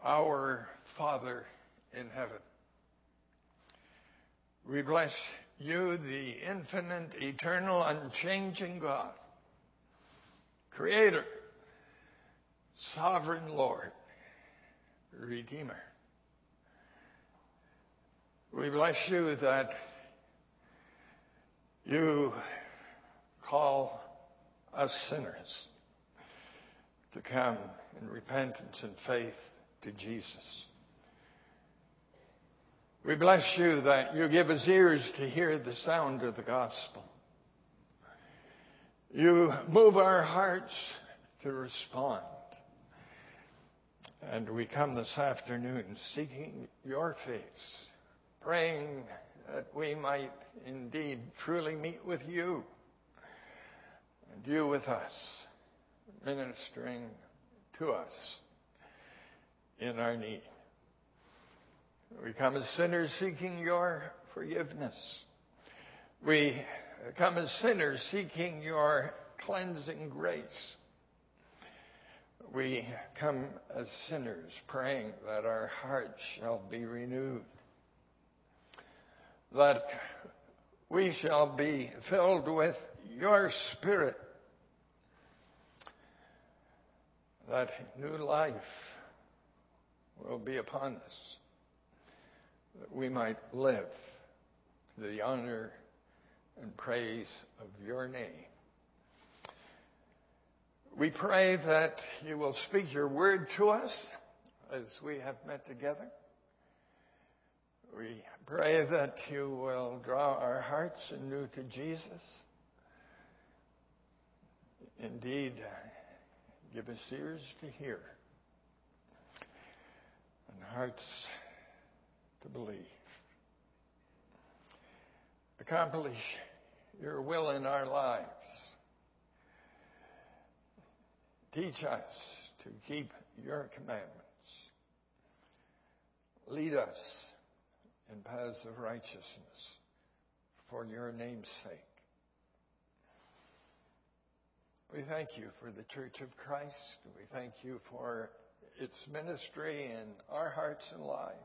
Our Father in heaven. We bless you, the infinite, eternal, unchanging God, Creator, Sovereign Lord, Redeemer. We bless you that you call us sinners to come in repentance and faith to Jesus. We bless you that you give us ears to hear the sound of the gospel. You move our hearts to respond. And we come this afternoon seeking your face, praying that we might indeed truly meet with you and you with us, ministering to us in our need. We come as sinners seeking your forgiveness. We come as sinners seeking your cleansing grace. We come as sinners praying that our hearts shall be renewed, that we shall be filled with your Spirit, that new life will be upon us, that we might live to the honor and praise of your name. We pray that you will speak your word to us as we have met together. We pray that you will draw our hearts anew to Jesus. Indeed, give us ears to hear and hearts to believe. Accomplish your will in our lives. Teach us to keep your commandments. Lead us in paths of righteousness for your name's sake. We thank you for the Church of Christ. We thank you for its ministry in our hearts and lives.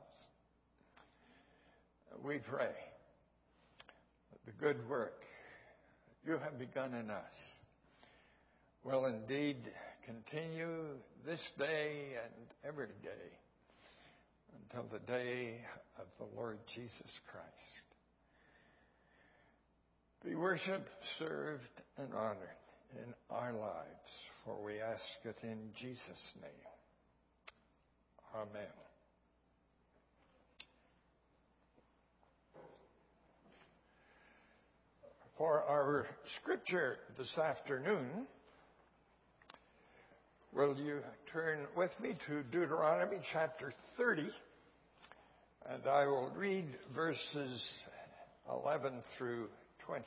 We pray that the good work that you have begun in us will indeed continue this day and every day until the day of the Lord Jesus Christ. Be worshiped, served, and honored in our lives, for we ask it in Jesus' name. Amen. For our scripture this afternoon, will you turn with me to Deuteronomy chapter 30, and I will read verses 11 through 20.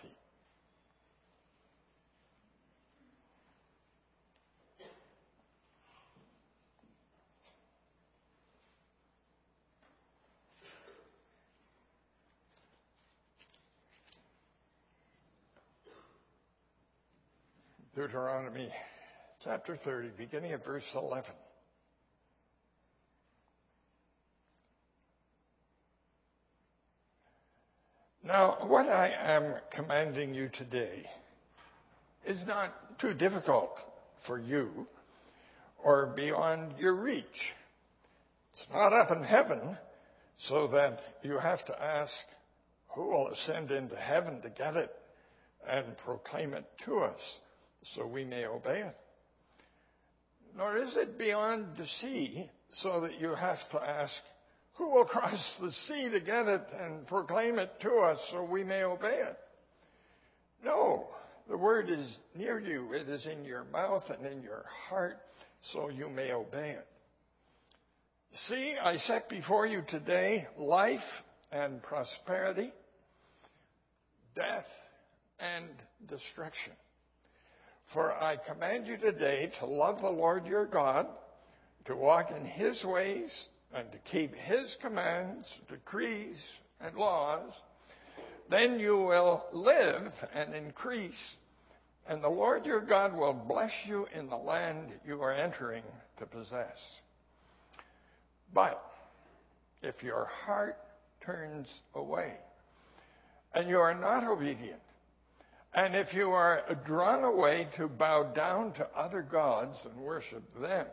Deuteronomy chapter 30, beginning at verse 11. Now, what I am commanding you today is not too difficult for you or beyond your reach. It's not up in heaven so that you have to ask, who will ascend into heaven to get it and proclaim it to us so we may obey it? Nor is it beyond the sea so that you have to ask, who will cross the sea to get it and proclaim it to us so we may obey it? No, the word is near you. It is in your mouth and in your heart so you may obey it. See, I set before you today life and prosperity, death and destruction. For I command you today to love the Lord your God, to walk in his ways, and to keep his commands, decrees, and laws. Then you will live and increase, and the Lord your God will bless you in the land you are entering to possess. But if your heart turns away and you are not obedient, and if you are drawn away to bow down to other gods and worship them,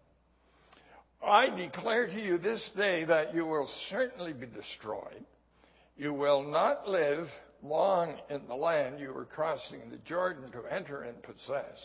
I declare to you this day that you will certainly be destroyed. You will not live long in the land you were crossing the Jordan to enter and possess.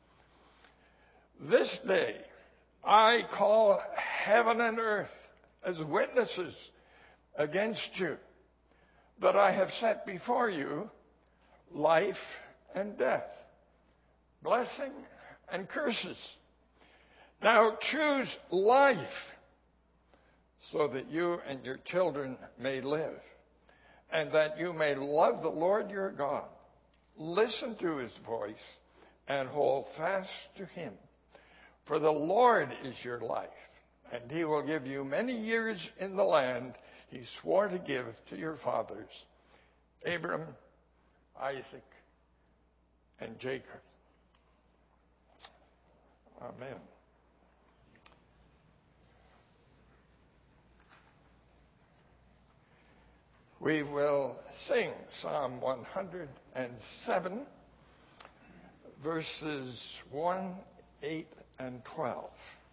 This day I call heaven and earth as witnesses against you, that I have set before you life and death, blessing and curses. Now choose life so that you and your children may live, and that you may love the Lord your God. Listen to his voice and hold fast to him. For the Lord is your life, and he will give you many years in the land he swore to give to your fathers, Abram, Isaac, and Jacob. Amen. We will sing Psalm 107, verses 1, 8, and 12.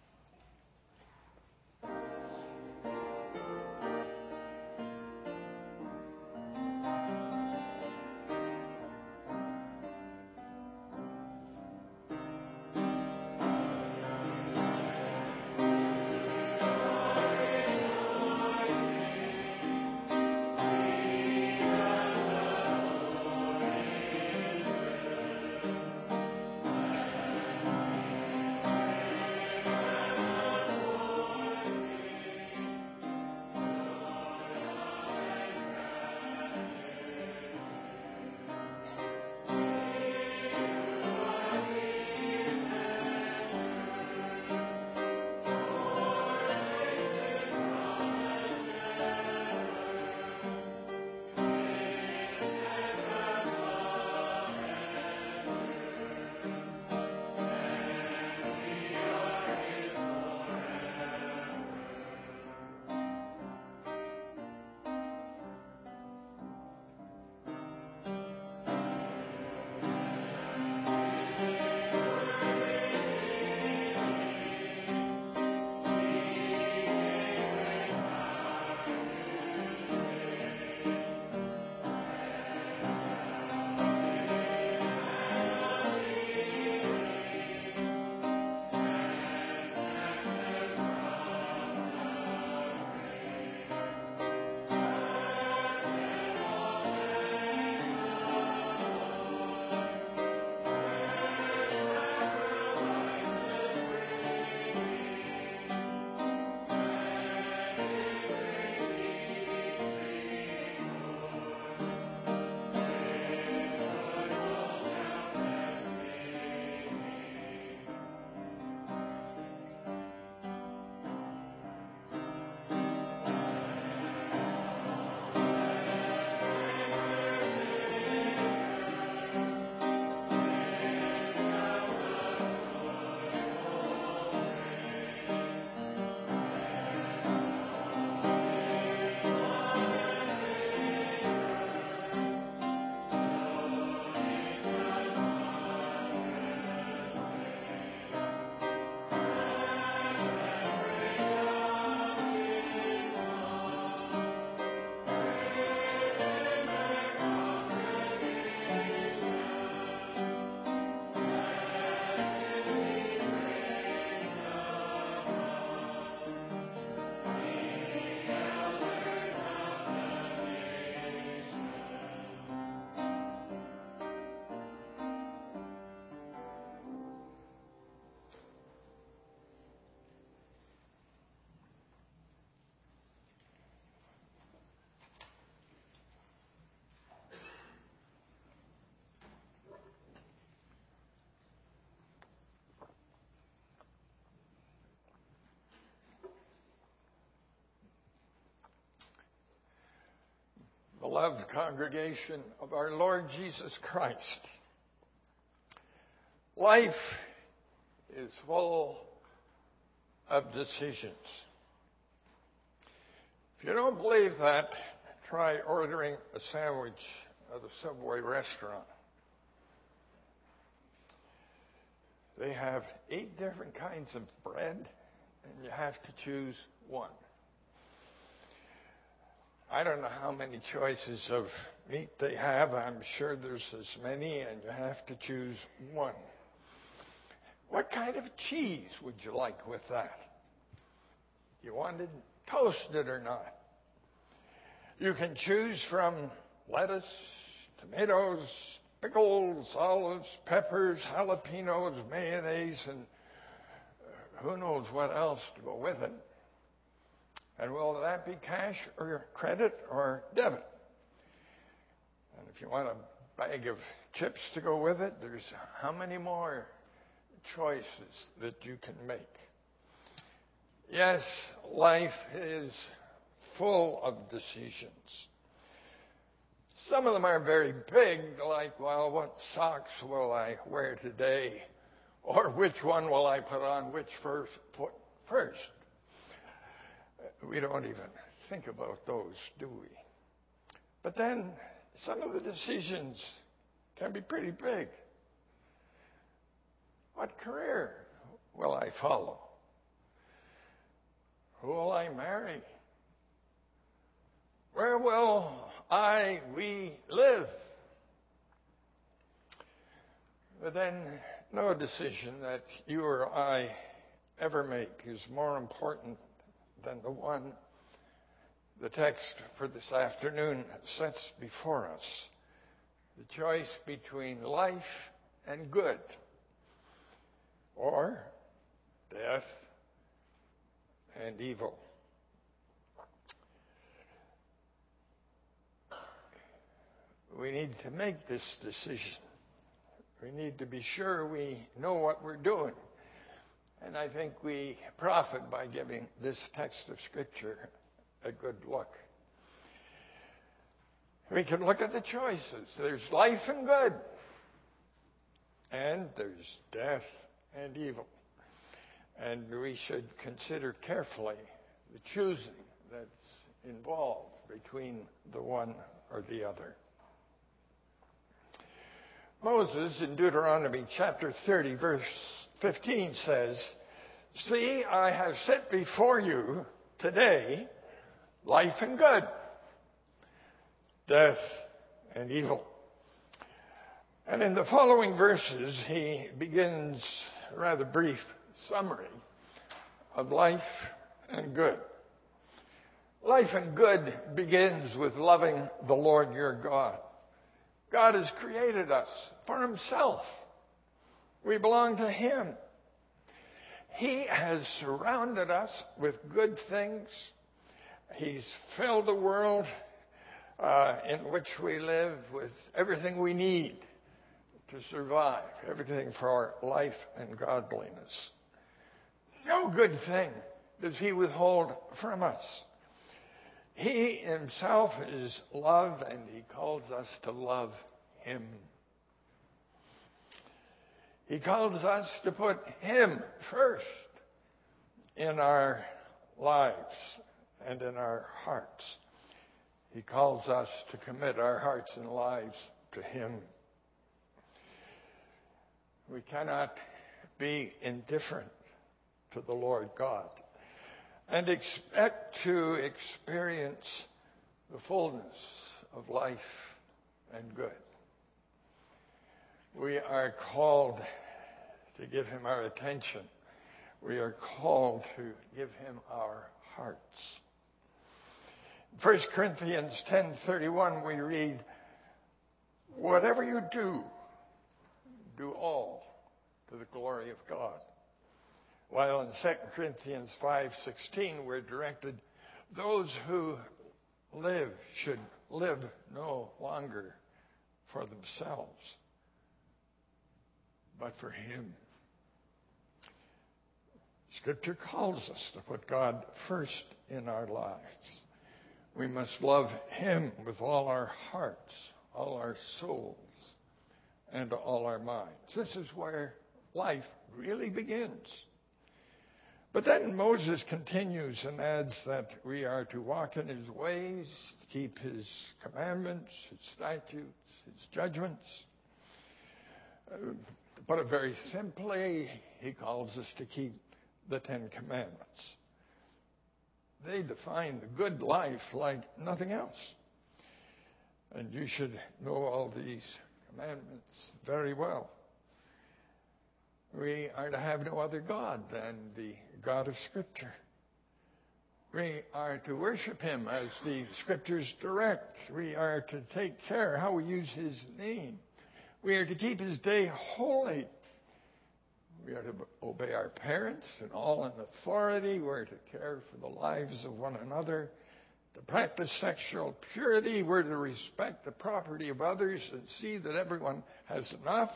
Beloved congregation of our Lord Jesus Christ, life is full of decisions. If you don't believe that, try ordering a sandwich at a Subway restaurant. They have 8 different kinds of bread, and you have to choose one. I don't know how many choices of meat they have. I'm sure there's as many, and you have to choose one. What kind of cheese would you like with that? You want it toasted or not? You can choose from lettuce, tomatoes, pickles, olives, peppers, jalapenos, mayonnaise, and who knows what else to go with it. And will that be cash or credit or debit? And if you want a bag of chips to go with it, there's how many more choices that you can make? Yes, life is full of decisions. Some of them are very big, like, well, what socks will I wear today? Or which one will I put on which foot first? We don't even think about those, do we? But then some of the decisions can be pretty big. What career will I follow? Who will I marry? Where will we live? But then no decision that you or I ever make is more important than the one the text for this afternoon sets before us. The choice between life and good, or death and evil. We need to make this decision. We need to be sure we know what we're doing. And I think we profit by giving this text of Scripture a good look. We can look at the choices. There's life and good, and there's death and evil. And we should consider carefully the choosing that's involved between the one or the other. Moses, in Deuteronomy chapter 30, verse 15 says, "See, I have set before you today life and good, death and evil." And in the following verses, he begins a rather brief summary of life and good. Life and good begins with loving the Lord your God. God has created us for himself. We belong to him. He has surrounded us with good things. He's filled the world in which we live with everything we need to survive, everything for our life and godliness. No good thing does he withhold from us. He himself is love, and he calls us to love him. He calls us to put him first in our lives and in our hearts. He calls us to commit our hearts and lives to him. We cannot be indifferent to the Lord God and expect to experience the fullness of life and good. We are called to give him our attention. We are called to give him our hearts. In 1 Corinthians 10:31 we read, "Whatever you do, do all to the glory of God." While in 2 Corinthians 5:16 we're directed, those who live should live no longer for themselves, but for him. Scripture calls us to put God first in our lives. We must love him with all our hearts, all our souls, and all our minds. This is where life really begins. But then Moses continues and adds that we are to walk in his ways, keep his commandments, his statutes, his judgments. To put it very simply, he calls us to keep the Ten Commandments. They define the good life like nothing else. And you should know all these commandments very well. We are to have no other God than the God of Scripture. We are to worship him as the Scriptures direct. We are to take care how we use his name. We are to keep his day holy. We are to obey our parents and all in authority. We're to care for the lives of one another. To practice sexual purity. We're to respect the property of others and see that everyone has enough.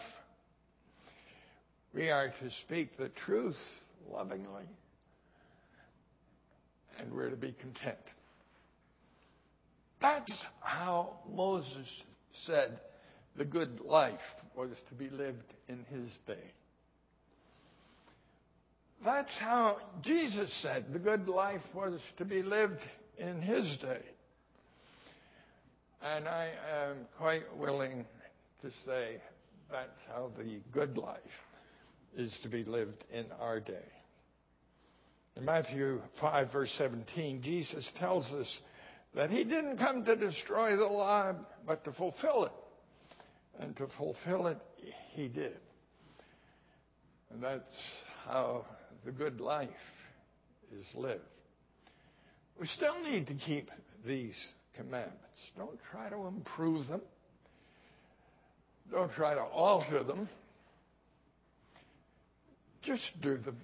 We are to speak the truth lovingly. And we're to be content. That's how Moses said the good life was to be lived in his day. That's how Jesus said the good life was to be lived in his day. And I am quite willing to say that's how the good life is to be lived in our day. In Matthew 5, verse 17, Jesus tells us that he didn't come to destroy the law, but to fulfill it. And to fulfill it, he did. And that's how the good life is lived. We still need to keep these commandments. Don't try to improve them. Don't try to alter them. Just do them.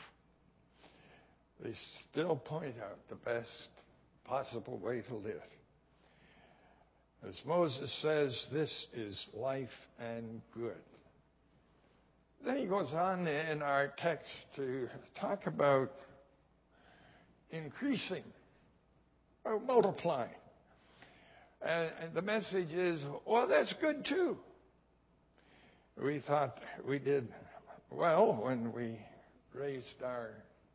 They still point out the best possible way to live. As Moses says, this is life and good. Then he goes on in our text to talk about increasing or multiplying. And the message is, well, that's good too. We thought we did well when we raised our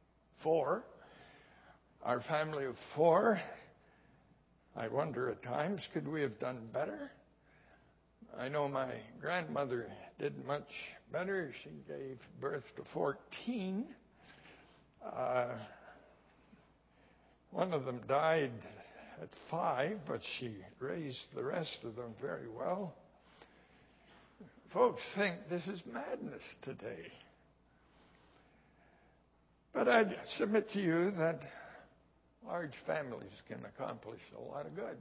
family of four. I wonder at times, could we have done better? I know my grandmother did much better. She gave birth to 14. One of them died at 5, but she raised the rest of them very well. Folks think this is madness today. But I submit to you that large families can accomplish a lot of good.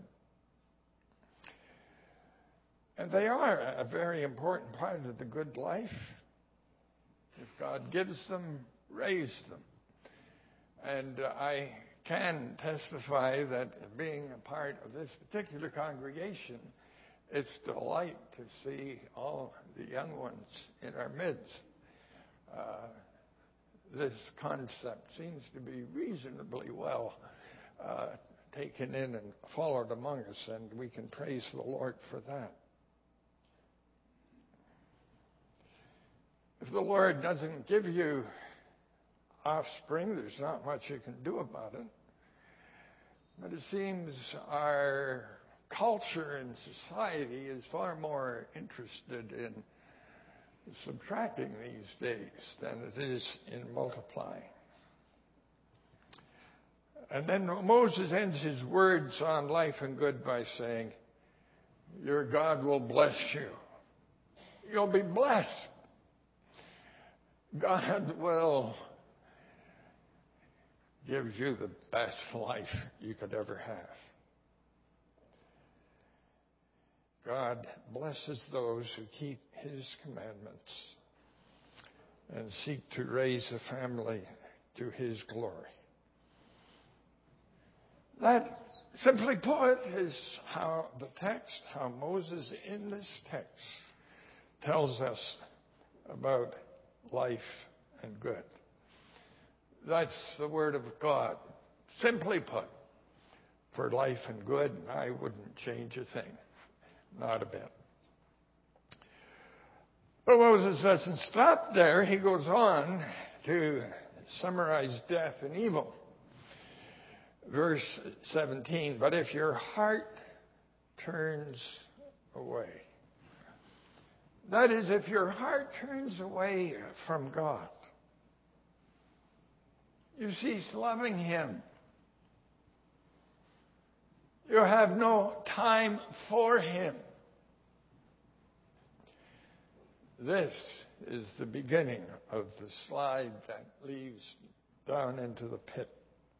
And they are a very important part of the good life. If God gives them, raise them. And I can testify that being a part of this particular congregation, it's a delight to see all the young ones in our midst. This concept seems to be reasonably well taken in and followed among us, and we can praise the Lord for that. If the Lord doesn't give you offspring, there's not much you can do about it. But it seems our culture and society is far more interested in subtracting these days than it is in multiplying. And then Moses ends his words on life and good by saying, your God will bless you. You'll be blessed. God will give you the best life you could ever have. God blesses those who keep his commandments and seek to raise a family to his glory. That, simply put, is how Moses in this text tells us about life and good. That's the word of God. Simply put, for life and good, I wouldn't change a thing. Not a bit. But Moses doesn't stop there. He goes on to summarize death and evil. Verse 17, but if your heart turns away. That is, if your heart turns away from God, you cease loving Him. You have no time for Him. This is the beginning of the slide that leads down into the pit.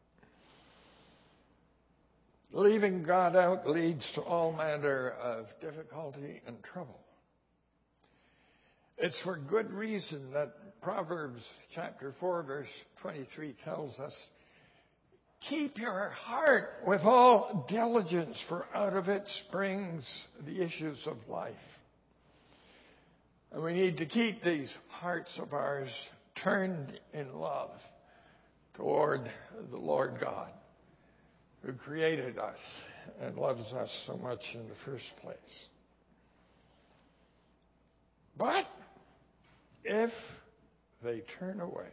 Leaving God out leads to all manner of difficulty and trouble. It's for good reason that Proverbs chapter 4, verse 23 tells us, keep your heart with all diligence, for out of it springs the issues of life. And we need to keep these hearts of ours turned in love toward the Lord God, who created us and loves us so much in the first place. But if they turn away,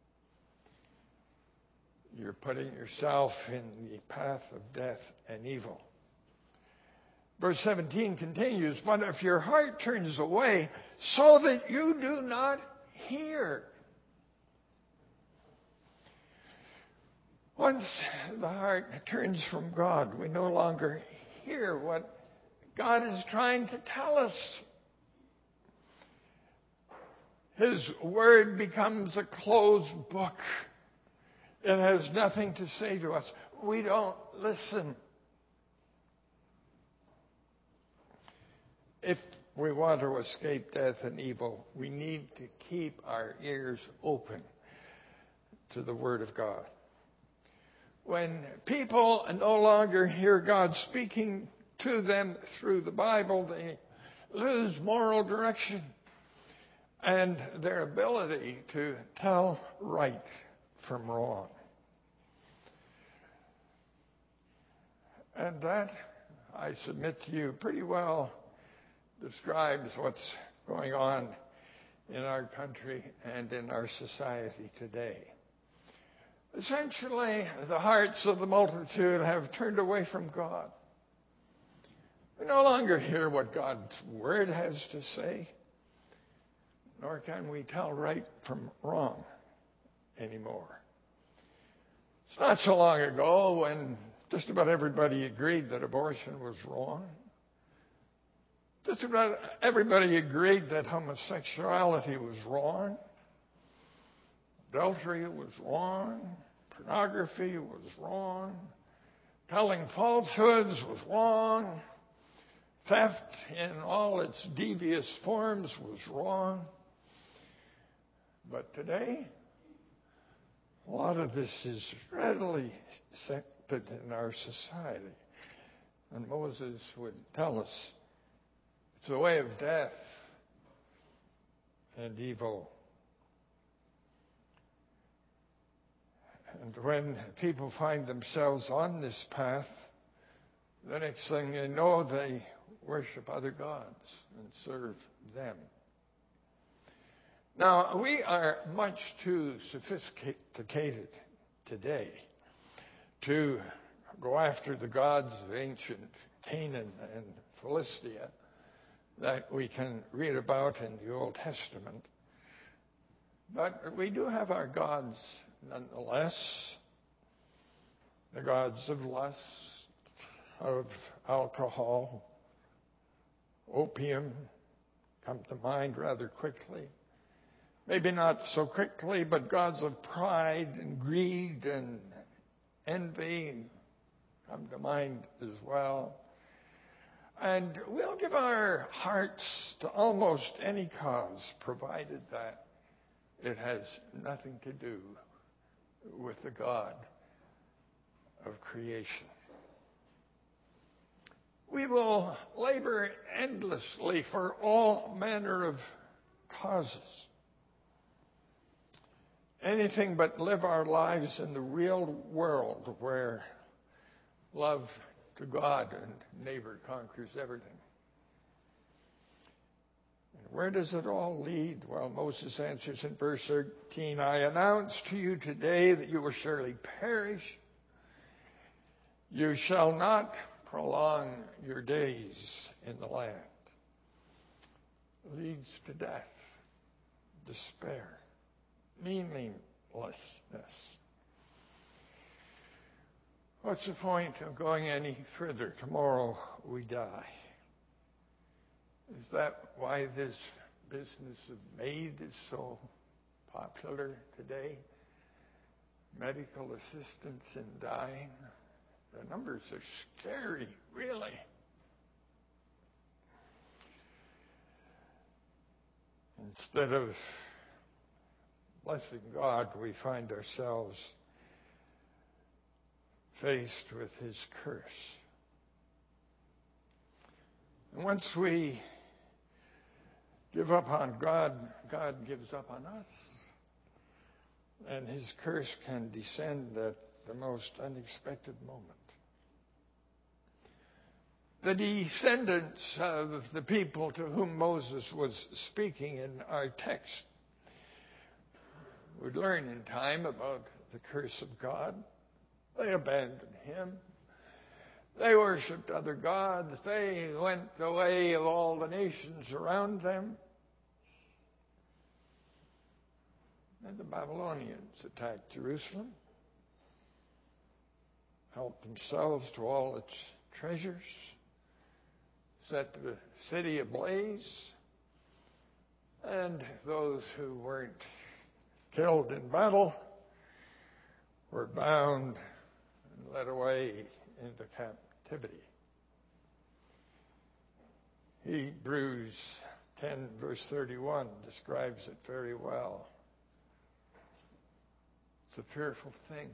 you're putting yourself in the path of death and evil. Verse 17 continues, but if your heart turns away so that you do not hear. Once the heart turns from God, we no longer hear what God is trying to tell us. His word becomes a closed book. It has nothing to say to us. We don't listen. If we want to escape death and evil, we need to keep our ears open to the Word of God. When people no longer hear God speaking to them through the Bible, they lose moral direction and their ability to tell right from wrong. And that, I submit to you, pretty well describes what's going on in our country and in our society today. Essentially, the hearts of the multitude have turned away from God. We no longer hear what God's Word has to say, nor can we tell right from wrong anymore. It's not so long ago when just about everybody agreed that abortion was wrong. Just about everybody agreed that homosexuality was wrong. Adultery was wrong. Pornography was wrong. Telling falsehoods was wrong. Theft in all its devious forms was wrong. But today, a lot of this is readily accepted in our society. And Moses would tell us it's a way of death and evil. And when people find themselves on this path, the next thing they know, they worship other gods and serve them. Now, we are much too sophisticated today to go after the gods of ancient Canaan and Philistia that we can read about in the Old Testament. But we do have our gods nonetheless. The gods of lust, of alcohol, opium come to mind rather quickly. Maybe not so quickly, but gods of pride and greed and envy come to mind as well. And we'll give our hearts to almost any cause, provided that it has nothing to do with the God of creation. We will labor endlessly for all manner of causes. Anything but live our lives in the real world where love to God and neighbor conquers everything. Where does it all lead? Well, Moses answers in verse 13, I announce to you today that you will surely perish. You shall not prolong your days in the land. Leads to death, despair, meaninglessness. What's the point of going any further? Tomorrow we die. Is that why this business of MAID is so popular today? Medical assistance in dying. The numbers are scary, really. Instead of blessing God, we find ourselves faced with His curse. And once we give up on God, God gives up on us. And His curse can descend at the most unexpected moment. The descendants of the people to whom Moses was speaking in our text would learn in time about the curse of God. They abandoned Him. They worshipped other gods. They went the way of all the nations around them. And the Babylonians attacked Jerusalem, helped themselves to all its treasures, set the city ablaze, and those who weren't killed in battle were bound and led away into captivity. Hebrews 10 verse 31 describes it very well. It's a fearful thing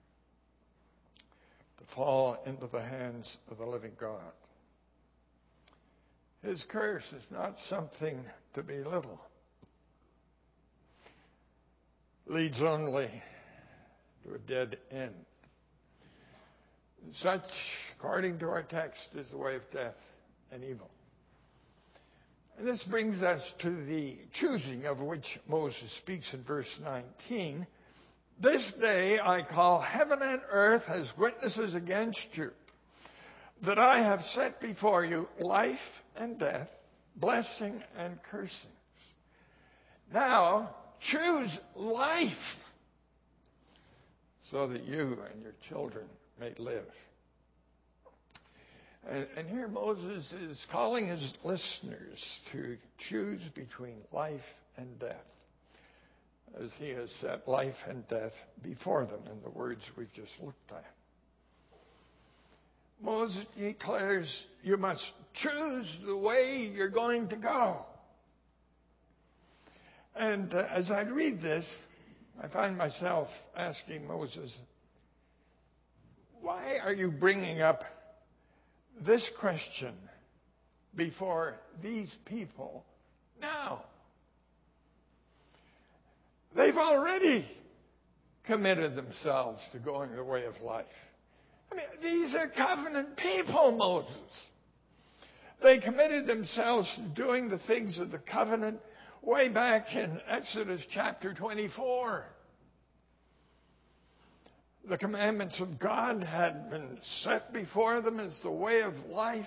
to fall into the hands of the living God. His curse is not something to belittle. Leads only to a dead end. Such, according to our text, is the way of death and evil. And this brings us to the choosing of which Moses speaks in verse 19. This day I call heaven and earth as witnesses against you, that I have set before you life and death, blessing and cursings. Now, choose life so that you and your children may live. And here Moses is calling his listeners to choose between life and death, as he has set life and death before them in the words we've just looked at. Moses declares you must choose the way you're going to go. And as I read this, I find myself asking Moses, why are you bringing up this question before these people now? They've already committed themselves to going the way of life. I mean, these are covenant people, Moses. They committed themselves to doing the things of the covenant way back in Exodus chapter 24. The commandments of God had been set before them as the way of life.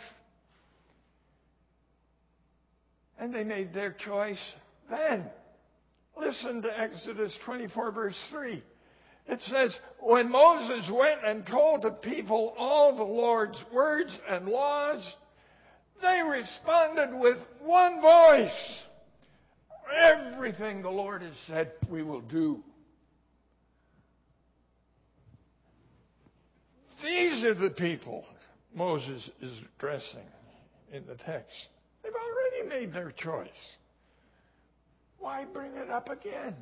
And they made their choice then. Listen to Exodus 24, verse 3. It says, when Moses went and told the people all the Lord's words and laws, they responded with one voice. Everything the Lord has said, we will do. These are the people Moses is addressing in the text. They've already made their choice. Why bring it up again?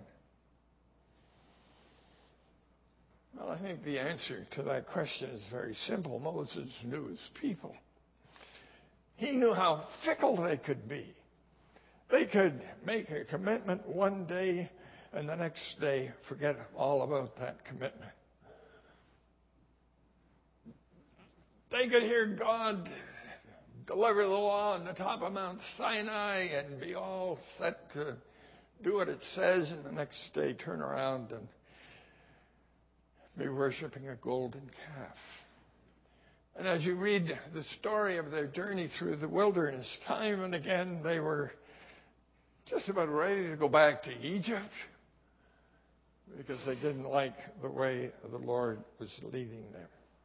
Well, I think the answer to that question is very simple. Moses knew his people. He knew how fickle they could be. They could make a commitment one day and the next day forget all about that commitment. They could hear God deliver the law on the top of Mount Sinai and be all set to do what it says, and the next day turn around and be worshiping a golden calf. And as you read the story of their journey through the wilderness, time and again they were just about ready to go back to Egypt because they didn't like the way the Lord was leading them.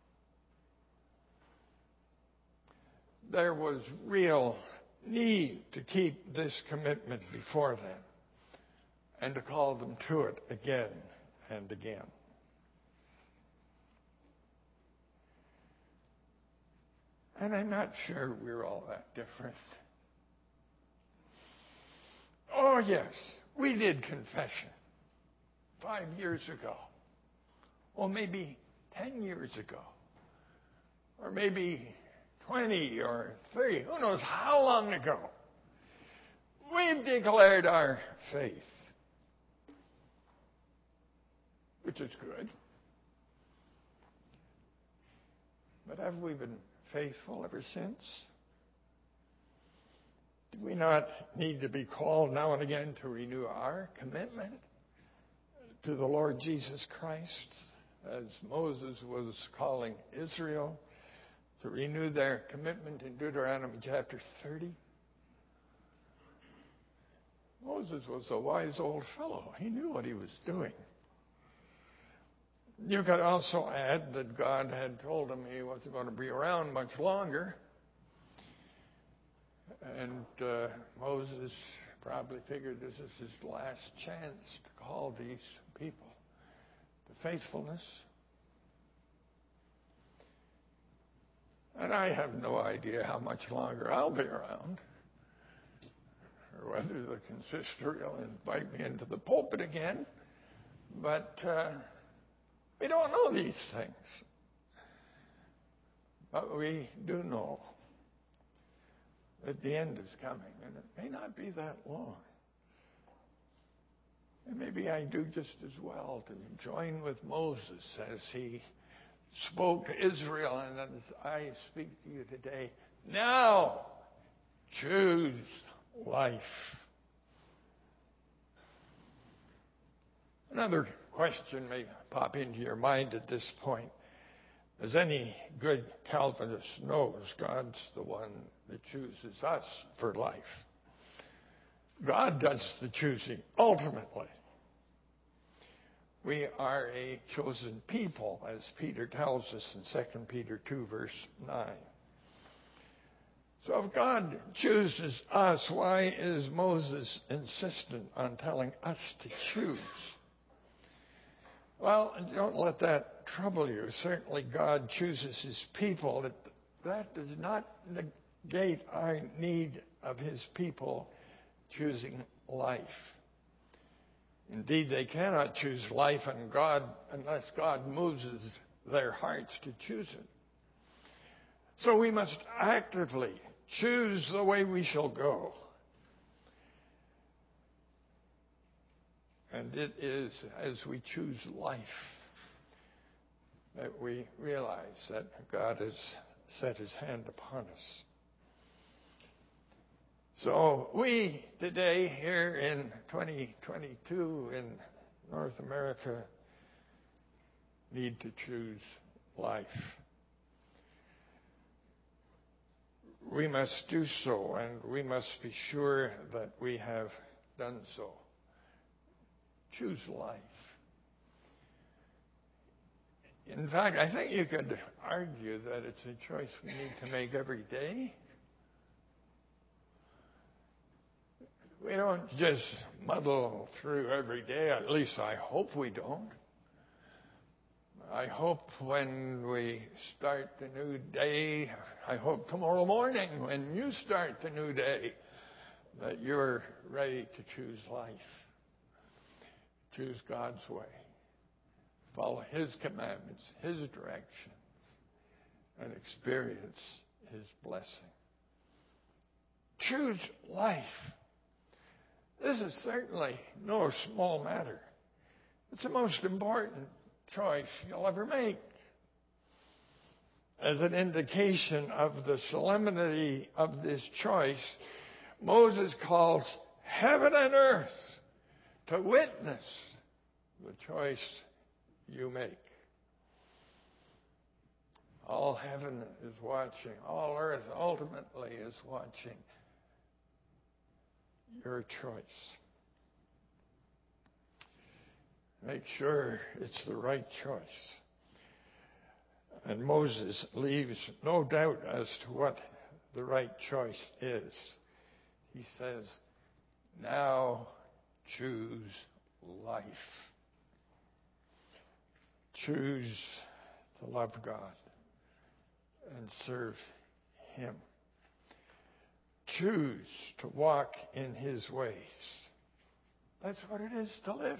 There was real need to keep this commitment before them and to call them to it again and again. And I'm not sure we're all that different. Oh, yes, we did confession 5 years ago. Or maybe 10 years ago. Or maybe 20 or 30. Who knows how long ago. We've declared our faith. Which is good. But have we been faithful ever since? Do we not need to be called now and again to renew our commitment to the Lord Jesus Christ, as Moses was calling Israel to renew their commitment in Deuteronomy chapter 30? Moses was a wise old fellow. He knew what he was doing. You could also add that God had told him he wasn't going to be around much longer. And Moses probably figured this is his last chance to call these people to faithfulness. And I have no idea how much longer I'll be around, or whether the consistory will invite me into the pulpit again. But we don't know these things. But we do know that the end is coming, and it may not be that long. And maybe I do just as well to join with Moses as he spoke to Israel, and as I speak to you today. Now, choose life. Another question may pop into your mind at this point. As any good Calvinist knows, God's the one that chooses us for life. God does the choosing ultimately. We are a chosen people, as Peter tells us in 2 Peter 2, verse 9. So if God chooses us, why is Moses insistent on telling us to choose? Well, don't let that trouble you. Certainly God chooses his people. That does not negate our need of his people choosing life. Indeed, they cannot choose life unless God moves their hearts to choose it. So we must actively choose the way we shall go. And it is as we choose life that we realize that God has set his hand upon us. So we today here in 2022 in North America need to choose life. We must do so, and we must be sure that we have done so. Choose life. In fact, I think you could argue that it's a choice we need to make every day. We don't just muddle through every day. At least I hope we don't. I hope when we start the new day, I hope tomorrow morning when you start the new day, that you're ready to choose life. Choose God's way. Follow his commandments, his directions, and experience his blessing. Choose life. This is certainly no small matter. It's the most important choice you'll ever make. as an indication of the solemnity of this choice, Moses calls heaven and earth to witness the choice you make. All heaven is watching. All earth ultimately is watching your choice. Make sure it's the right choice. And Moses leaves no doubt as to what the right choice is. He says, now choose life. Choose to love God and serve Him. Choose to walk in His ways. That's what it is to live.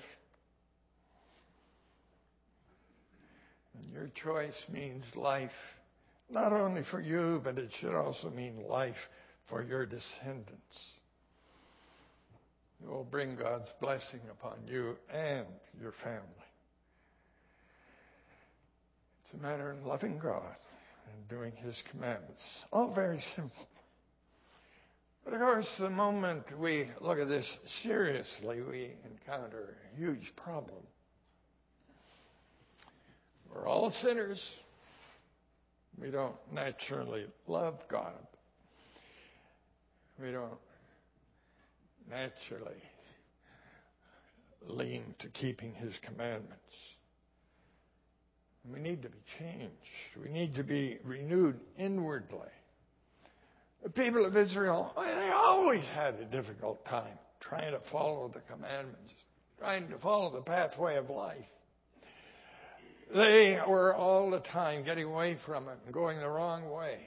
And your choice means life, not only for you, but it should also mean life for your descendants. It will bring God's blessing upon you and your family. It's a matter of loving God and doing His commandments. All very simple. But of course, the moment we look at this seriously, we encounter a huge problem. We're all sinners. We don't naturally love God. We don't naturally lean to keeping His commandments. We need to be changed. We need to be renewed inwardly. The people of Israel, they always had a difficult time trying to follow the commandments, trying to follow the pathway of life. They were all the time getting away from it and going the wrong way.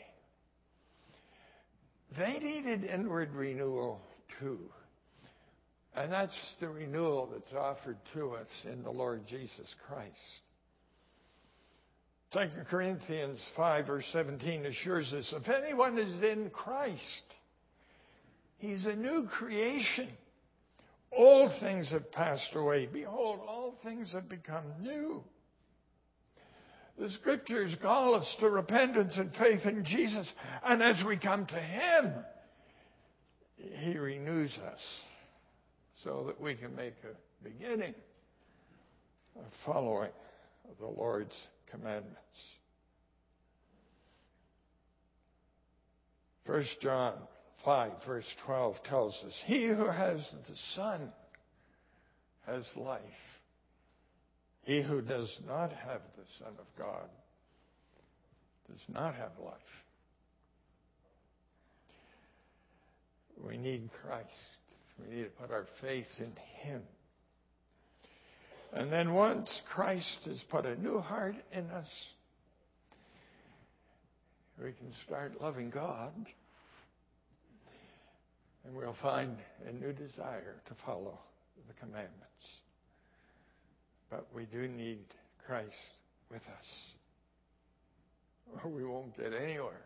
They needed inward renewal too. And that's the renewal that's offered to us in the Lord Jesus Christ. 2 Corinthians 5 verse 17 assures us, if anyone is in Christ, he's a new creation. Old things have passed away. Behold, all things have become new. The Scriptures call us to repentance and faith in Jesus. And as we come to Him, He renews us so that we can make a beginning of following the Lord's commandments. 1 John 5 verse 12 tells us, he who has the Son has life. He who does not have the Son of God does not have life. We need Christ. We need to put our faith in Him. And then once Christ has put a new heart in us, we can start loving God. And we'll find a new desire to follow the commandments. But we do need Christ with us, or we won't get anywhere.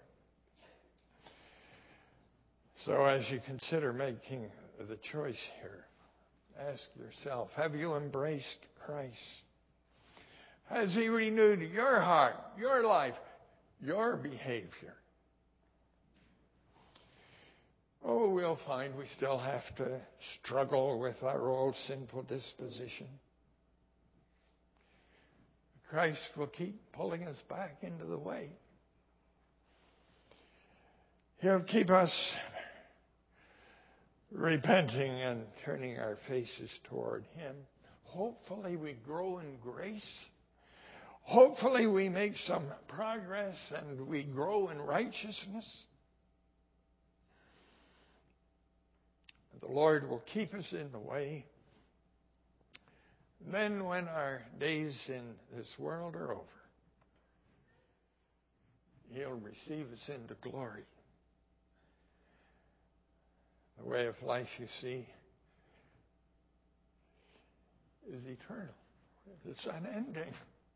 So as you consider making the choice here, ask yourself, have you embraced Christ? Has He renewed your heart, your life, your behavior? Oh, we'll find we still have to struggle with our old sinful disposition. Christ will keep pulling us back into the way. He'll keep us repenting and turning our faces toward Him. Hopefully we grow in grace. Hopefully we make some progress and we grow in righteousness. The Lord will keep us in the way. Then when our days in this world are over, He'll receive us into glory. The way of life, you see, is eternal. It's unending.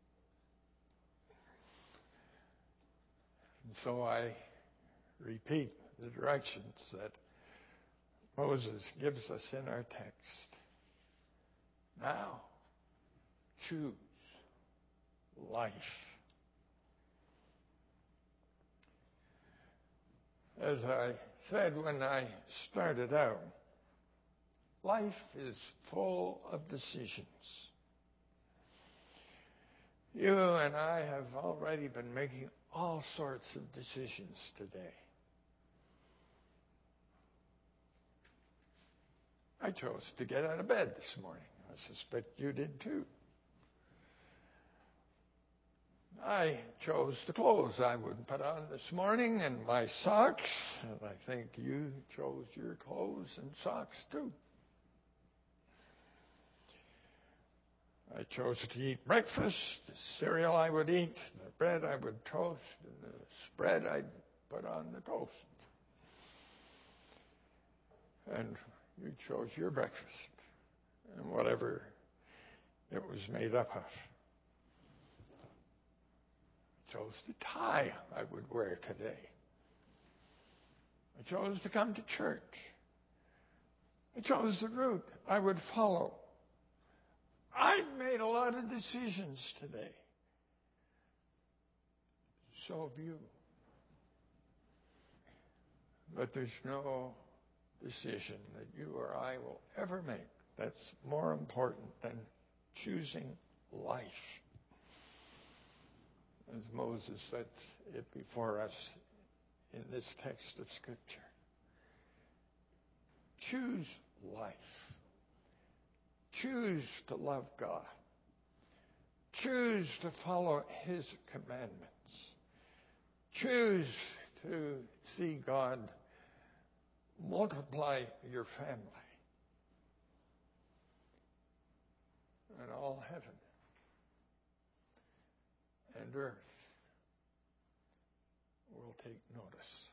And so I repeat the directions that Moses gives us in our text. Now, choose life. As I said when I started out, life is full of decisions. You and I have already been making all sorts of decisions today. I chose to get out of bed this morning. I suspect you did too. I chose the clothes I would put on this morning and my socks, and I think you chose your clothes and socks too. I chose to eat breakfast, the cereal I would eat, the bread I would toast, and the spread I'd put on the toast. And you chose your breakfast, and whatever it was made up of. I chose the tie I would wear today. I chose to come to church. I chose the route I would follow. I made a lot of decisions today. So have you. But there's no decision that you or I will ever make that's more important than choosing life. As Moses sets it before us in this text of Scripture. Choose life. Choose to love God. Choose to follow His commandments. Choose to see God multiply your family. And all heaven and earth will take notice.